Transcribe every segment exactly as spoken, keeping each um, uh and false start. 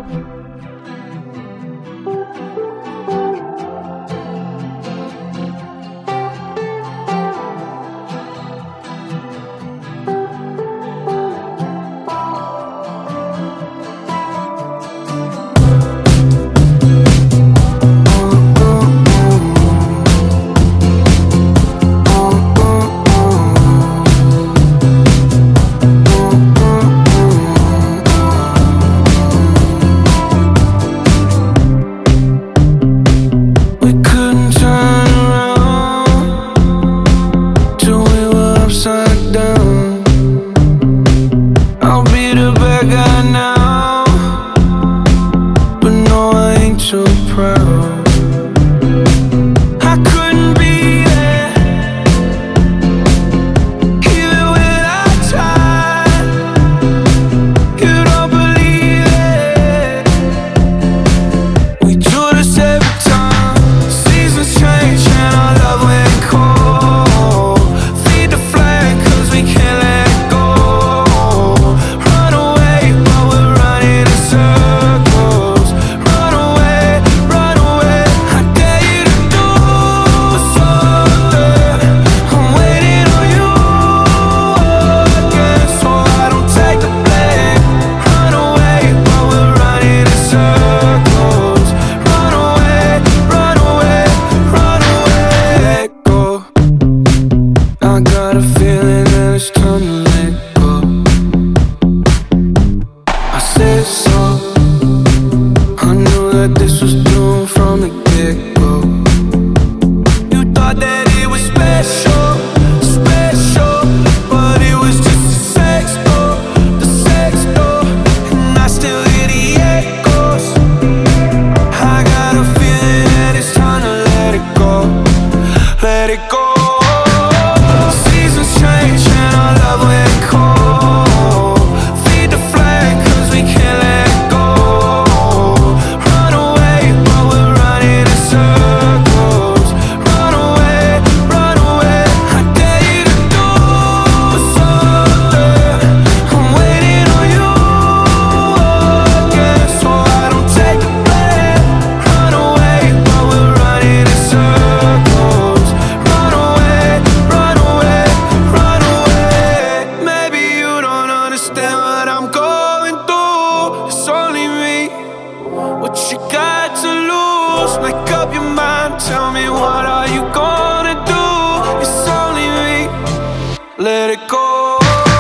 let it go.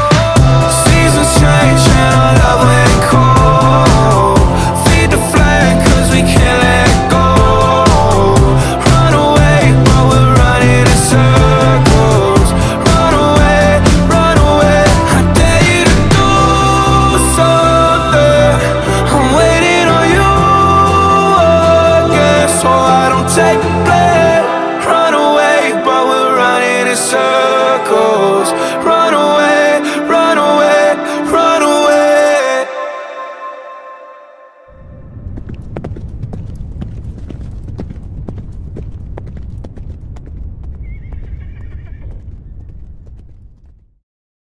Seasons change and our love went cold. Feed the flame cause we can't let go. Run away but we're running in circles. Run away, run away, I dare you to do something. I'm waiting on you again, so I don't take the blame.